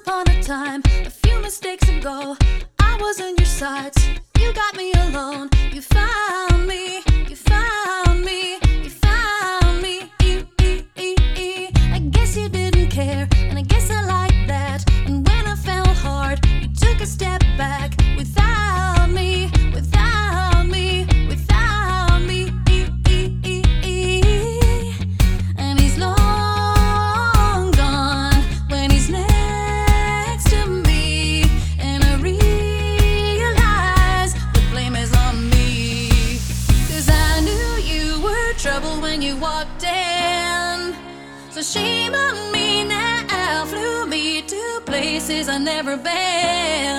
upon a time, a few mistakes ago, I was in your sights. You got me alone. You found me. You found me. You found me. I guess you didn't care, and I guess I like that. And when I fell hard, you took a step back without me. Without me. Without me. And he's long gone when he's next to me. And I realize the blame is on me. 'Cause I knew you were trouble when you walked in. So shame on me now, flew me to places I've never been.